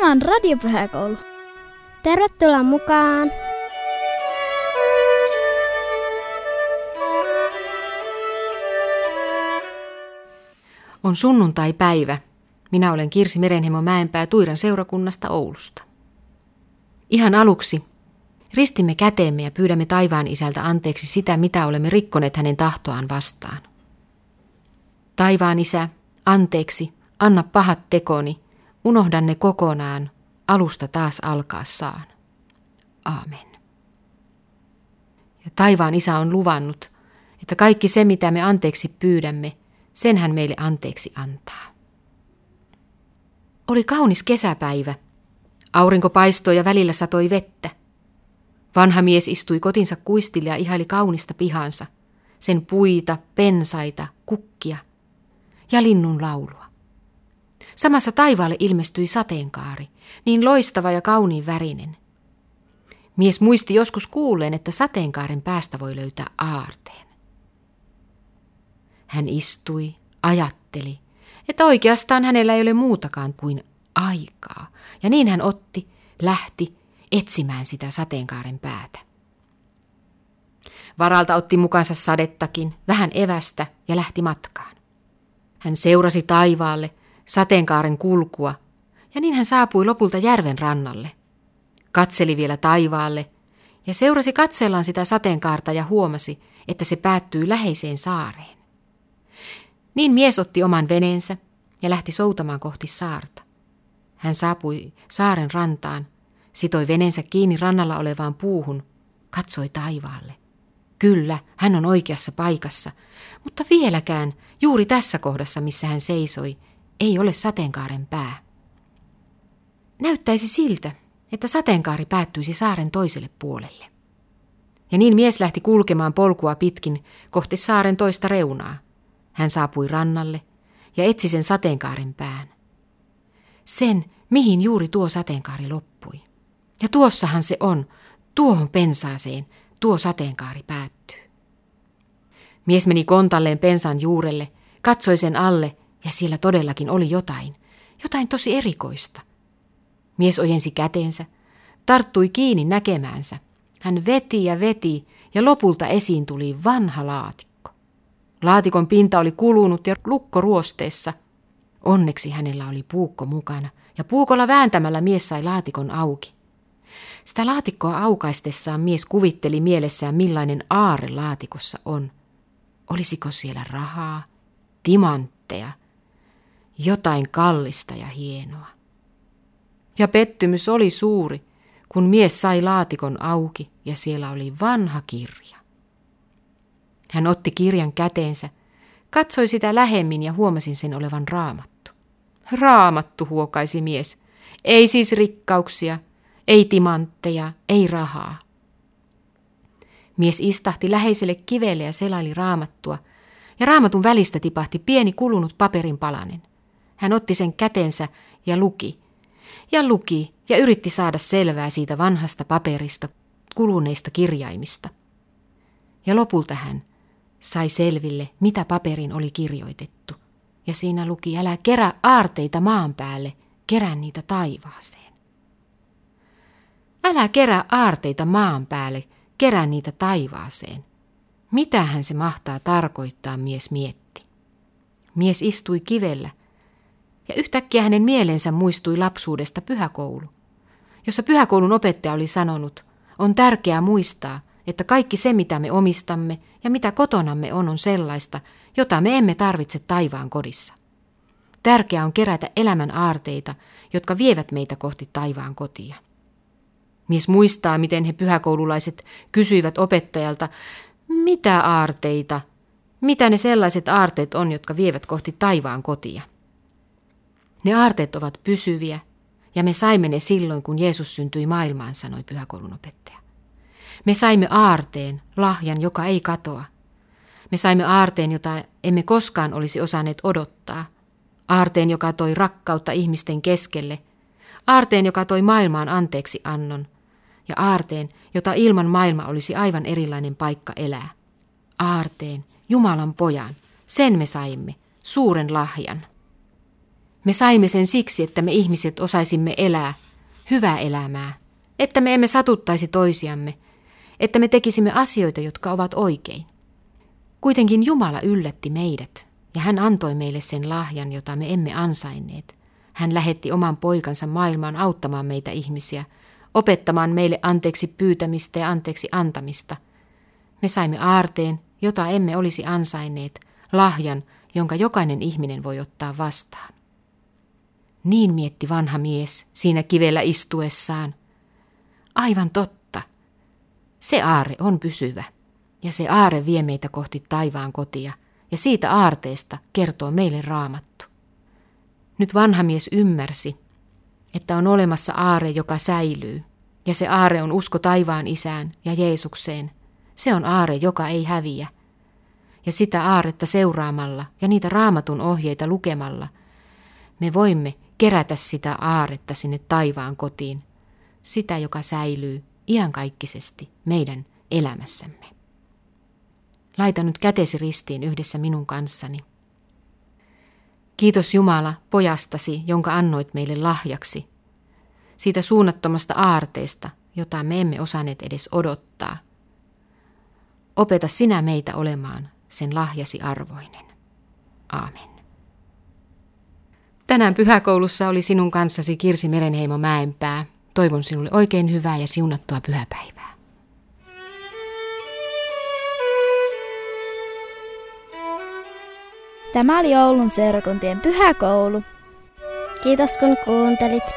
Tämä on Radiopyhäkoulu. Tervetuloa mukaan! On sunnuntaipäivä. Minä olen Kirsi Merenheimo Mäenpää Tuiran seurakunnasta Oulusta. Ihan aluksi ristimme käteemme ja pyydämme taivaan Isältä anteeksi sitä, mitä olemme rikkoneet hänen tahtoaan vastaan. Taivaan Isä, anteeksi, anna pahat tekoni, unohda ne kokonaan, alusta taas alkaa saan. Aamen. Ja taivaan Isä on luvannut, että kaikki se, mitä me anteeksi pyydämme, sen hän meille anteeksi antaa. Oli kaunis kesäpäivä. Aurinko paistoi ja välillä satoi vettä. Vanha mies istui kotinsa kuistille ja ihaili kaunista pihansa, sen puita, pensaita, kukkia ja linnun laulua. Samassa taivaalle ilmestyi sateenkaari, niin loistava ja kauniin värinen. Mies muisti joskus kuulleen, että sateenkaaren päästä voi löytää aarteen. Hän istui, ajatteli, että oikeastaan hänellä ei ole muutakaan kuin aikaa, ja niin hän lähti etsimään sitä sateenkaaren päätä. Varalta otti mukansa sadettakin, vähän evästä ja lähti matkaan. Hän seurasi taivaalle sateenkaaren kulkua, ja niin hän saapui lopulta järven rannalle. Katseli vielä taivaalle ja seurasi katsellaan sitä sateenkaarta ja huomasi, että se päättyy läheiseen saareen. Niin mies otti oman veneensä ja lähti soutamaan kohti saarta. Hän saapui saaren rantaan, sitoi veneensä kiinni rannalla olevaan puuhun, katsoi taivaalle. Kyllä, hän on oikeassa paikassa, mutta vieläkään juuri tässä kohdassa, missä hän seisoi, ei ole sateenkaaren pää. Näyttäisi siltä, että sateenkaari päättyisi saaren toiselle puolelle. Ja niin mies lähti kulkemaan polkua pitkin kohti saaren toista reunaa. Hän saapui rannalle ja etsi sen sateenkaaren pään. Sen, mihin juuri tuo sateenkaari loppui. Ja tuossahan se on, tuohon pensaaseen tuo sateenkaari päättyy. Mies meni kontalleen pensan juurelle, katsoi sen alle ja siellä todellakin oli jotain tosi erikoista. Mies ojensi kätensä, tarttui kiinni näkemäänsä. Hän veti ja lopulta esiin tuli vanha laatikko. Laatikon pinta oli kulunut ja lukko ruosteessa. Onneksi hänellä oli puukko mukana ja puukolla vääntämällä mies sai laatikon auki. Sitä laatikkoa aukaistessaan mies kuvitteli mielessään, millainen aarre laatikossa on. Olisiko siellä rahaa, timantteja, jotain kallista ja hienoa. Ja pettymys oli suuri, kun mies sai laatikon auki ja siellä oli vanha kirja. Hän otti kirjan käteensä, katsoi sitä lähemmin ja huomasi sen olevan raamattu. Raamattu, huokaisi mies. Ei siis rikkauksia, ei timantteja, ei rahaa. Mies istahti läheiselle kivelle ja selaili raamattua, ja raamatun välistä tipahti pieni kulunut paperin palanen. Hän otti sen kätensä ja luki ja yritti saada selvää siitä vanhasta paperista, kuluneista kirjaimista. Ja lopulta hän sai selville, mitä paperiin oli kirjoitettu. Ja siinä luki, älä kerää aarteita maan päälle, kerää niitä taivaaseen. Älä kerää aarteita maan päälle, kerää niitä taivaaseen. Mitähän se mahtaa tarkoittaa, mies mietti. Mies istui kivellä ja yhtäkkiä hänen mielensä muistui lapsuudesta pyhäkoulu, jossa pyhäkoulun opettaja oli sanonut, on tärkeää muistaa, että kaikki se, mitä me omistamme ja mitä kotonamme on sellaista, jota me emme tarvitse taivaan kodissa. Tärkeää on kerätä elämän aarteita, jotka vievät meitä kohti taivaan kotia. Mies muistaa, miten he pyhäkoululaiset kysyivät opettajalta, mitä aarteita, mitä ne sellaiset aarteet on, jotka vievät kohti taivaan kotia. Ne aarteet ovat pysyviä, ja me saimme ne silloin, kun Jeesus syntyi maailmaan, sanoi pyhäkoulun opettaja. Me saimme aarteen, lahjan, joka ei katoa. Me saimme aarteen, jota emme koskaan olisi osanneet odottaa. Aarteen, joka toi rakkautta ihmisten keskelle. Aarteen, joka toi maailmaan anteeksi annon. Ja aarteen, jota ilman maailma olisi aivan erilainen paikka elää. Aarteen, Jumalan pojan, sen me saimme, suuren lahjan. Me saimme sen siksi, että me ihmiset osaisimme elää hyvää elämää, että me emme satuttaisi toisiamme, että me tekisimme asioita, jotka ovat oikein. Kuitenkin Jumala yllätti meidät ja hän antoi meille sen lahjan, jota me emme ansainneet. Hän lähetti oman poikansa maailmaan auttamaan meitä ihmisiä, opettamaan meille anteeksi pyytämistä ja anteeksi antamista. Me saimme aarteen, jota emme olisi ansainneet, lahjan, jonka jokainen ihminen voi ottaa vastaan. Niin mietti vanha mies siinä kivellä istuessaan. Aivan totta. Se aarre on pysyvä ja se aarre vie meitä kohti taivaan kotia ja siitä aarteesta kertoo meille Raamattu. Nyt vanha mies ymmärsi, että on olemassa aarre, joka säilyy ja se aarre on usko taivaan Isään ja Jeesukseen. Se on aarre, joka ei häviä. Ja sitä aarretta seuraamalla ja niitä Raamatun ohjeita lukemalla me voimme kerätä sitä aarretta sinne taivaan kotiin, sitä, joka säilyy iankaikkisesti meidän elämässämme. Laita nyt kätesi ristiin yhdessä minun kanssani. Kiitos Jumala pojastasi, jonka annoit meille lahjaksi, siitä suunnattomasta aarteesta, jota me emme osanneet edes odottaa. Opeta sinä meitä olemaan sen lahjasi arvoinen. Aamen. Tänään pyhäkoulussa oli sinun kanssasi Kirsi Merenheimo Mäenpää. Toivon sinulle oikein hyvää ja siunattua pyhäpäivää. Tämä oli Oulun seurakuntien pyhäkoulu. Kiitos kun kuuntelit.